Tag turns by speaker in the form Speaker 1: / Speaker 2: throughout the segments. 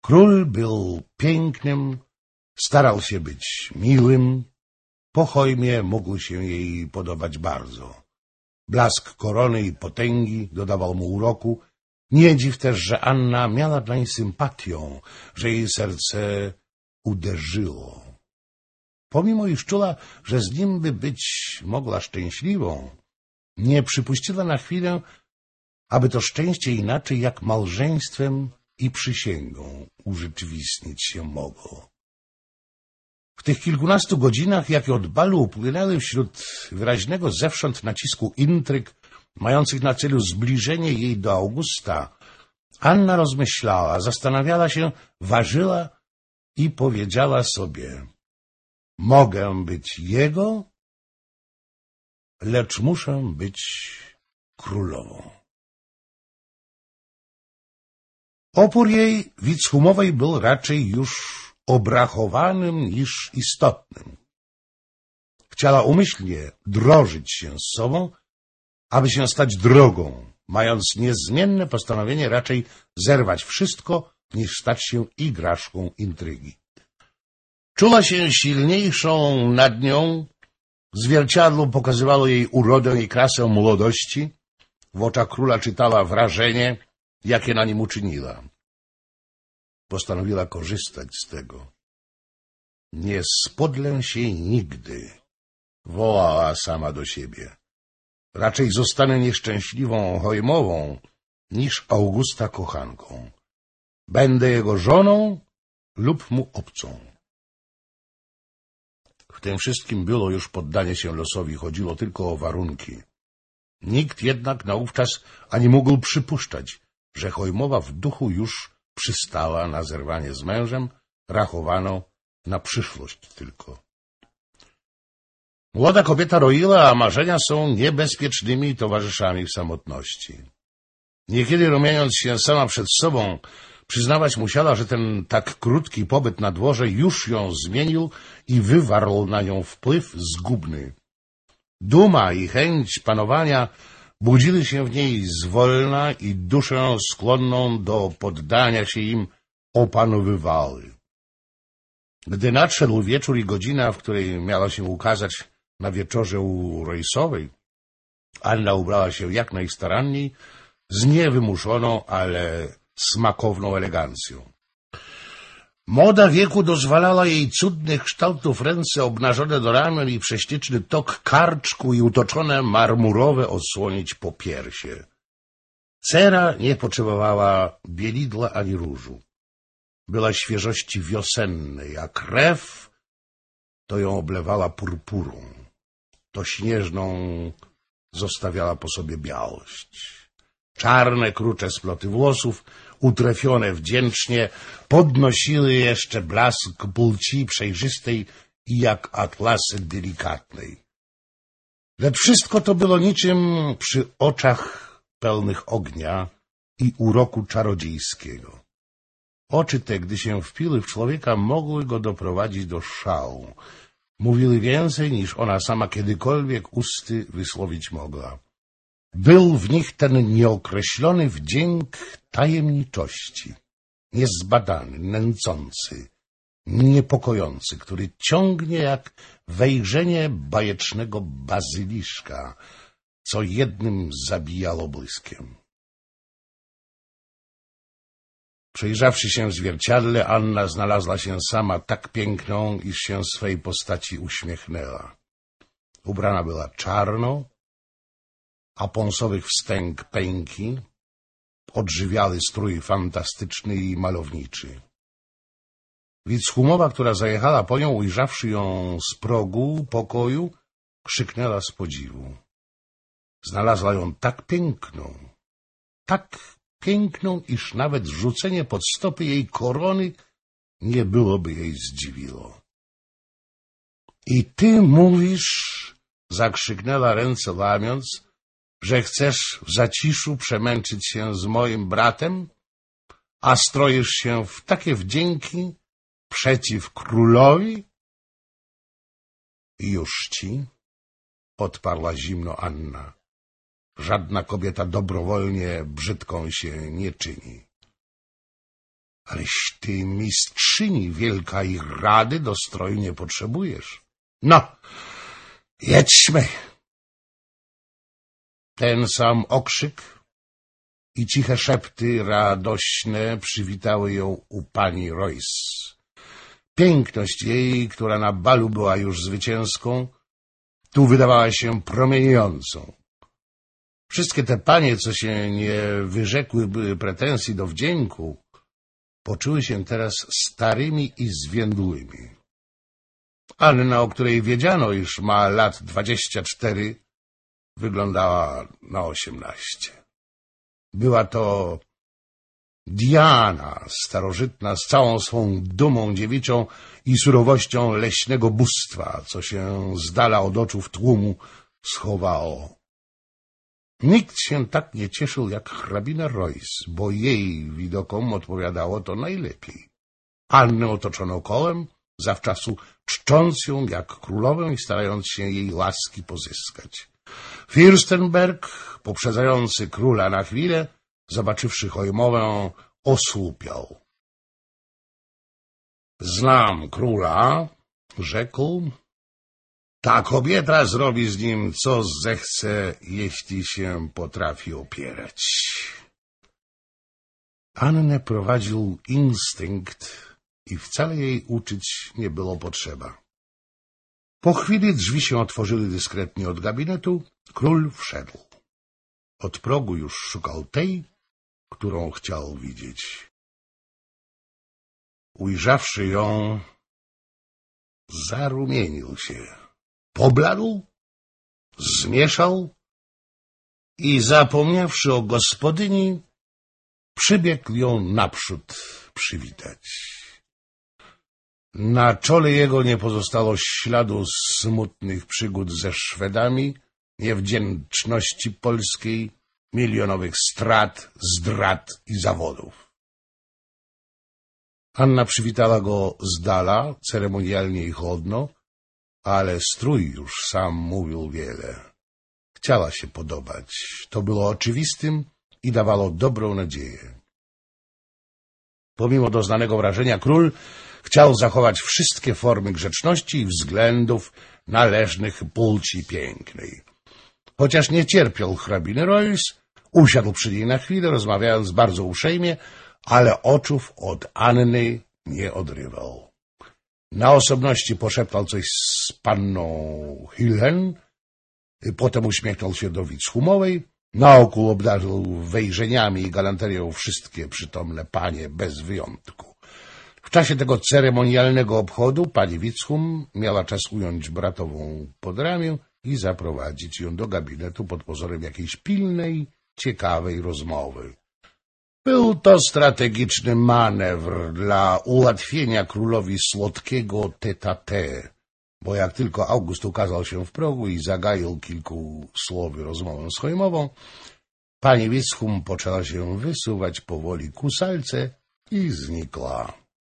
Speaker 1: Król był pięknym, starał się być miłym. Po hojmie mógł się jej podobać bardzo. Blask korony i potęgi dodawał mu uroku. Nie dziw też, że Anna miała dlań sympatią, że jej serce uderzyło. Pomimo iż czuła, że z nim by być mogła szczęśliwą, nie przypuściła na chwilę, aby to szczęście inaczej jak małżeństwem i przysięgą urzeczywistnić się mogło. W tych kilkunastu godzinach, jakie od balu upłynęły wśród wyraźnego zewsząd nacisku intryg, mających na celu zbliżenie jej do Augusta, Anna rozmyślała, zastanawiała się, ważyła i powiedziała sobie: mogę być jego, lecz muszę być królową. Opór jej Wichumowej był raczej już obrachowanym niż istotnym. Chciała umyślnie drożyć się z sobą, aby się stać drogą, mając niezmienne postanowienie raczej zerwać wszystko, niż stać się igraszką intrygi. Czuła się silniejszą nad nią, zwierciadło pokazywało jej urodę i krasę młodości, w oczach króla czytała wrażenie, jakie na nim uczyniła. Postanowiła korzystać z tego. Nie spodlę się nigdy, wołała sama do siebie. Raczej zostanę nieszczęśliwą hojmową, niż Augusta kochanką. Będę jego żoną lub mu obcą. W tym wszystkim było już poddanie się losowi, chodziło tylko o warunki. Nikt jednak naówczas ani mógł przypuszczać, że hojmowa w duchu już przystała na zerwanie z mężem, rachowano na przyszłość tylko. Młoda kobieta roiła, a marzenia są niebezpiecznymi towarzyszami w samotności. Niekiedy rumieniąc się sama przed sobą, przyznawać musiała, że ten tak krótki pobyt na dworze już ją zmienił i wywarł na nią wpływ zgubny. Duma i chęć panowania budziły się w niej zwolna i duszę skłonną do poddania się im opanowywały. Gdy nadszedł wieczór i godzina, w której miała się ukazać na wieczorze u Royce'owej, Anna ubrała się jak najstaranniej, z niewymuszoną, ale smakowną elegancją. Moda wieku dozwalała jej cudnych kształtów ręce obnażone do ramion i prześcieczny tok karczku i utoczone marmurowe odsłonić popiersie. Cera nie potrzebowała bielidła ani różu. Była świeżości wiosennej, a krew to ją oblewała purpurą, to śnieżną zostawiała po sobie białość. Czarne, krucze sploty włosów, utrefione wdzięcznie, podnosiły jeszcze blask płci przejrzystej i jak atlasy delikatnej. Lecz wszystko to było niczym przy oczach pełnych ognia i uroku czarodziejskiego. Oczy te, gdy się wpiły w człowieka, mogły go doprowadzić do szału. Mówiły więcej, niż ona sama kiedykolwiek usty wysłowić mogła. Był w nich ten nieokreślony wdzięk tajemniczości, niezbadany, nęcący, niepokojący, który ciągnie jak wejrzenie bajecznego bazyliszka, co jednym zabijało błyskiem. Przejrzawszy się w zwierciadle, Anna znalazła się sama tak piękną, iż się swej postaci uśmiechnęła. Ubrana była czarno, a pąsowych wstęg pęki odżywiały strój fantastyczny i malowniczy. Wicchumowa, która zajechała po nią, ujrzawszy ją z progu pokoju, krzyknęła z podziwu. Znalazła ją tak piękną, iż nawet rzucenie pod stopy jej korony nie byłoby jej zdziwiło. — I ty mówisz — zakrzyknęła ręce łamiąc — że chcesz w zaciszu przemęczyć się z moim bratem, a stroisz się w takie wdzięki przeciw królowi? — Już ci — odparła zimno Anna. — Żadna kobieta dobrowolnie brzydką się nie czyni. Aleś ty, mistrzyni, wielka ich rady do stroju nie potrzebujesz. No, jedźmy. Ten sam okrzyk i ciche szepty radośne przywitały ją u pani Royce. Piękność jej, która na balu była już zwycięską, tu wydawała się promieniejącą. Wszystkie te panie, co się nie wyrzekłyby pretensji do wdzięku, poczuły się teraz starymi i zwiędłymi. Anna, o której wiedziano, iż ma lat 24, wyglądała na 18. Była to Diana, starożytna, z całą swą dumą dziewiczą i surowością leśnego bóstwa, co się z dala od oczów tłumu schowało. Nikt się tak nie cieszył jak hrabina Royce, bo jej widokom odpowiadało to najlepiej. Annę otoczono kołem, zawczasu czcząc ją jak królowę i starając się jej łaski pozyskać. Fürstenberg, poprzedzający króla na chwilę, zobaczywszy Chojmowę, osłupiał. Znam króla, rzekł. Ta kobieta zrobi z nim, co zechce, jeśli się potrafi opierać. Annę prowadził instynkt i wcale jej uczyć nie było potrzeba. Po chwili drzwi się otworzyły dyskretnie od gabinetu, król wszedł. Od progu już szukał tej, którą chciał widzieć. Ujrzawszy ją, zarumienił się. Pobladł, zmieszał i zapomniawszy o gospodyni, przybiegł ją naprzód przywitać. Na czole jego nie pozostało śladu smutnych przygód ze Szwedami, niewdzięczności polskiej, milionowych strat, zdrad i zawodów. Anna przywitała go z dala, ceremonialnie i chłodno, ale strój już sam mówił wiele. Chciała się podobać. To było oczywistym i dawało dobrą nadzieję. Pomimo doznanego wrażenia król chciał zachować wszystkie formy grzeczności i względów należnych płci pięknej. Chociaż nie cierpiał hrabiny Royce, usiadł przy niej na chwilę, rozmawiając bardzo uprzejmie, ale oczów od Anny nie odrywał. Na osobności poszeptał coś z panną Hilhen, potem uśmiechnął się do Wicchumowej, na oku obdarzył wejrzeniami i galanterią wszystkie przytomne panie bez wyjątku. W czasie tego ceremonialnego obchodu pani Wicchum miała czas ująć bratową pod ramię i zaprowadzić ją do gabinetu pod pozorem jakiejś pilnej, ciekawej rozmowy. Był to strategiczny manewr dla ułatwienia królowi słodkiego tete-a-tete, bo jak tylko August ukazał się w progu i zagaił kilku słowy rozmowę z Chojmową, pani Wicchum poczęła się wysuwać powoli ku salce i znikła.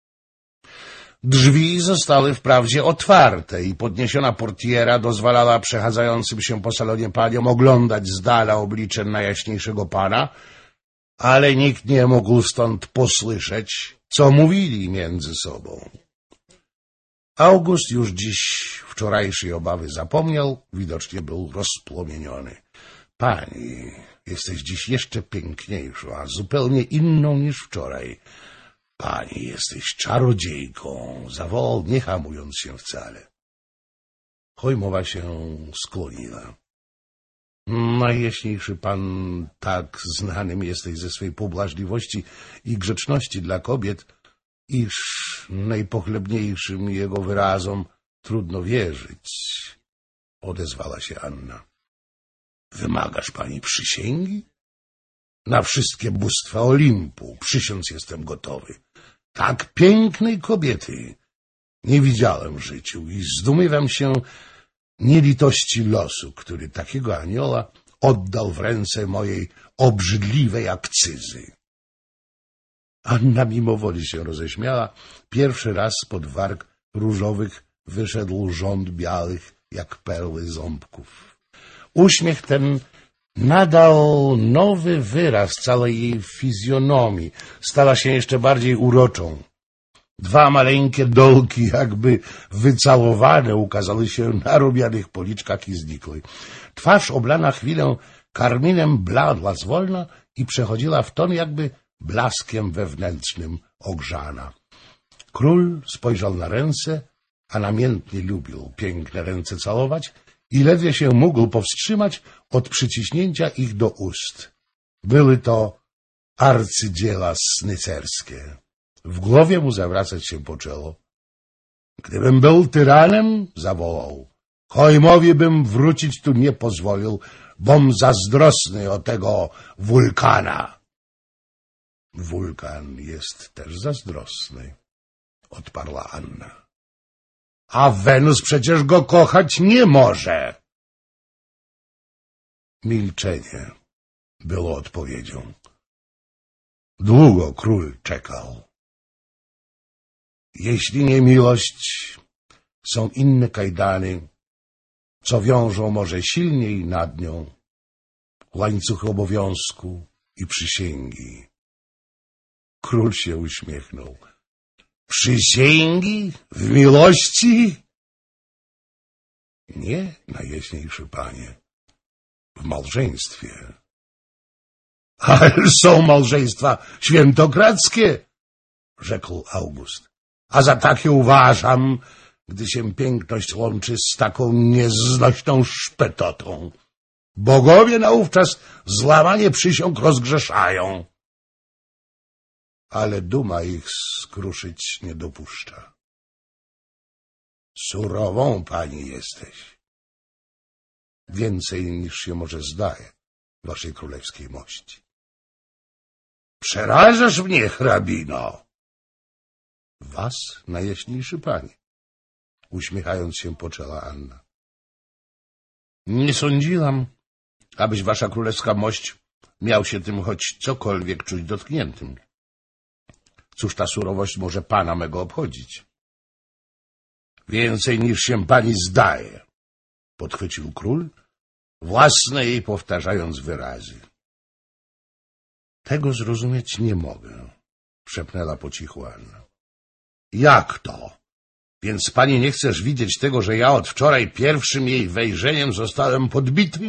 Speaker 1: Drzwi zostały wprawdzie otwarte i podniesiona portiera dozwalała przechadzającym się po salonie paniom oglądać z dala oblicze najjaśniejszego pana, ale nikt nie mógł stąd posłyszeć, co mówili między sobą. August już dziś wczorajszej obawy zapomniał, widocznie był rozpłomieniony. Pani, jesteś dziś jeszcze piękniejszą, a zupełnie inną niż wczoraj. Pani, jesteś czarodziejką, zawołał, nie hamując się wcale. Chojmowa się skłoniła. Najjaśniejszy pan, tak znanym jesteś ze swej pobłażliwości i grzeczności dla kobiet, iż najpochlebniejszym jego wyrazom trudno wierzyć, odezwała się Anna. Wymagasz pani przysięgi? Na wszystkie bóstwa Olimpu przysiąc jestem gotowy. Tak pięknej kobiety nie widziałem w życiu i zdumiewam się nielitości losu, który takiego anioła oddał w ręce mojej obrzydliwej akcyzy. Anna mimowoli się roześmiała. Pierwszy raz spod warg różowych wyszedł rząd białych, jak perły ząbków. Uśmiech ten nadał nowy wyraz całej jej fizjonomii. Stała się jeszcze bardziej uroczą. Dwa maleńkie dolki, jakby wycałowane, ukazały się na rumianych policzkach i znikły. Twarz oblana chwilę karminem bladła zwolna i przechodziła w ton jakby blaskiem wewnętrznym ogrzana. Król spojrzał na ręce, a namiętnie lubił piękne ręce całować i ledwie się mógł powstrzymać od przyciśnięcia ich do ust. Były to arcydzieła snycerskie. W głowie mu zawracać się poczęło. Gdybym był tyranem, zawołał, Hojmowi bym wrócić tu nie pozwolił, bom zazdrosny o tego wulkana. Wulkan jest też zazdrosny, odparła Anna. A Wenus przecież go kochać nie może. Milczenie było odpowiedzią. Długo król czekał. Jeśli nie miłość, są inne kajdany, co wiążą może silniej nad nią, łańcuchy obowiązku i przysięgi. Król się uśmiechnął. Przysięgi? W miłości? Nie, najjaśniejszy panie, w małżeństwie. Ale są małżeństwa świętokradzkie, rzekł August. A za takie uważam, gdy się piękność łączy z taką nieznośną szpetotą. Bogowie naówczas złamanie przysiąg rozgrzeszają. Ale duma ich skruszyć nie dopuszcza. Surową pani jesteś. Więcej niż się może zdaje, waszej królewskiej mości. Przerażasz mnie, hrabino. Was, najjaśniejszy panie, uśmiechając się poczęła Anna. Nie sądziłam, abyś wasza królewska mość miał się tym choć cokolwiek czuć dotkniętym. Cóż ta surowość może pana mego obchodzić? Więcej niż się pani zdaje, podchwycił król, własne jej powtarzając wyrazy. Tego zrozumieć nie mogę, szepnęła po cichu Anna. Jak to? Więc pani nie chcesz widzieć tego, że ja od wczoraj pierwszym jej wejrzeniem zostałem podbity?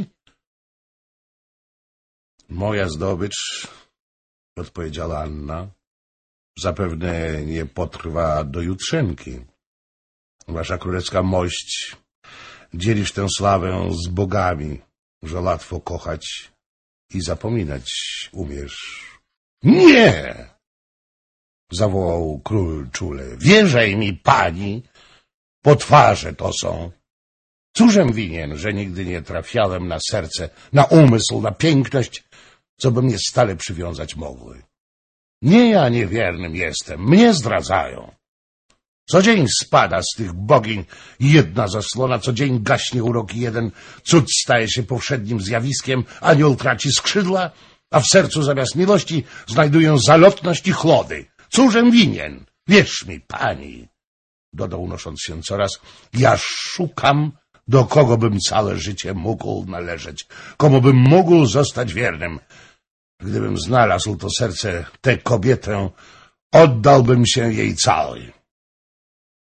Speaker 1: Moja zdobycz, odpowiedziała Anna, zapewne nie potrwa do jutrzenki. Wasza królewska mość, dzielisz tę sławę z bogami, że łatwo kochać i zapominać umiesz. Nie! Zawołał król czule. Wierzaj mi, pani, potwarze to są. Cóżem winien, że nigdy nie trafiałem na serce, na umysł, na piękność, co by mnie stale przywiązać mogły. Nie ja niewiernym jestem, mnie zdradzają. Co dzień spada z tych bogiń jedna zasłona, co dzień gaśnie urok i jeden cud staje się powszednim zjawiskiem, anioł traci skrzydła, a w sercu zamiast miłości znajdują zalotność i chlody. Cóżem winien? Wierz mi, pani, dodał unosząc się coraz, ja szukam, do kogo bym całe życie mógł należeć, komu bym mógł zostać wiernym. Gdybym znalazł to serce, tę kobietę, oddałbym się jej cały.